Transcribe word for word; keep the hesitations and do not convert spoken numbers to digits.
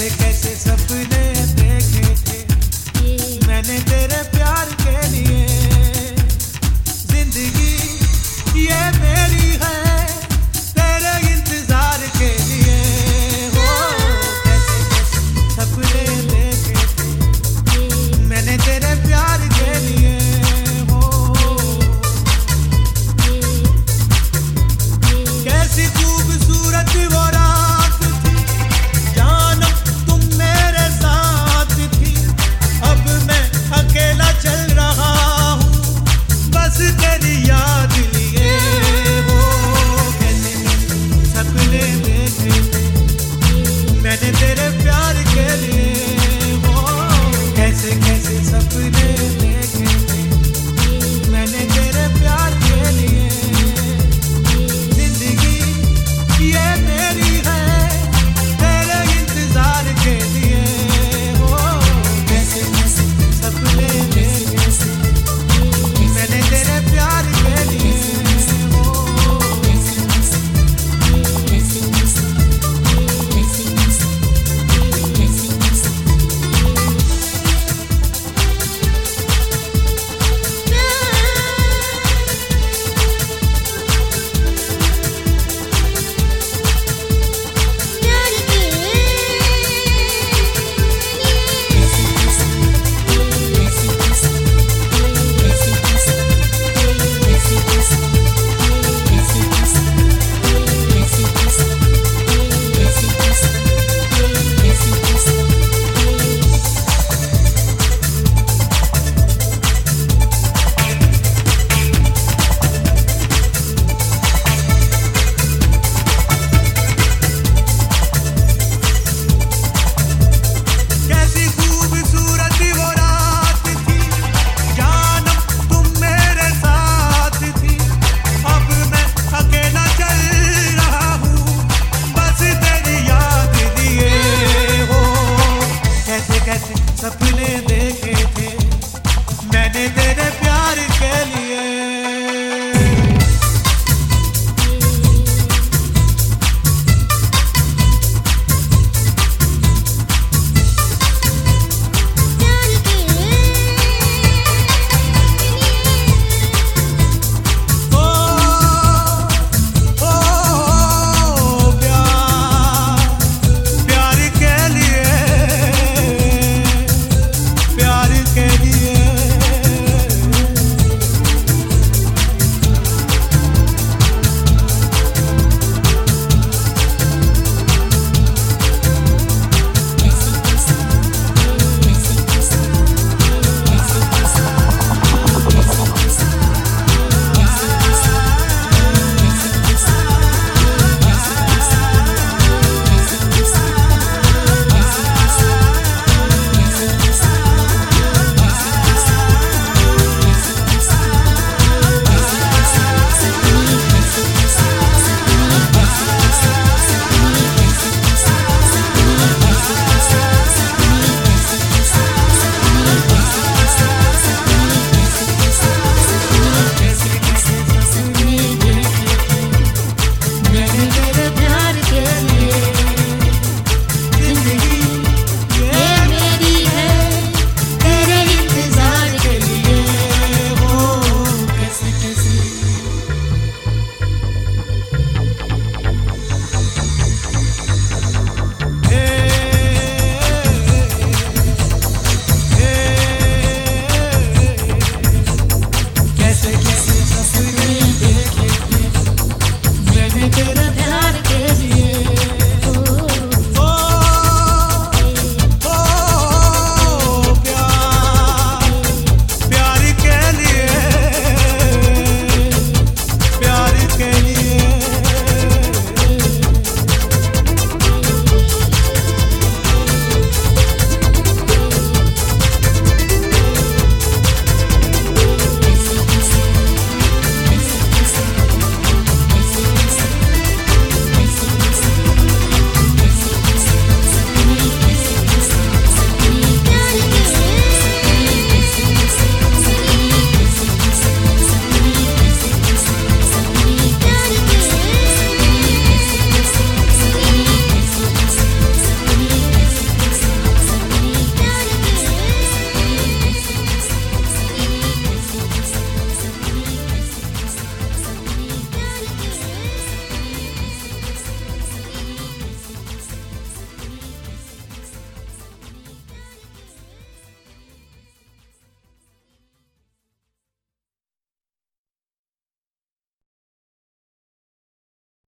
कैसे कैसे सपने देखे थे मैंने तेरे प्यार के लिए। जिंदगी ये मेरी है तेरे इंतजार के लिए। हो कैसे कैसे सपने देखे थे मैंने तेरे प्यार के लिए। कैसी खूबसूरत वो रात थी जानम तुम मेरे साथ थी। अब मैं अकेला चल रहा हूँ बस तेरी याद लिए। वो कैसे सपने देखे थे मैंने तेरे प्यार के लिए। वो कैसे कैसे सपने देखे थे मैंने तेरे प्यार के लिए। ये मेरी है तेरे इंतजार के लिए। हो कैसे कैसे सपने देखे मैंने तेरे प्यार के लिए। सपने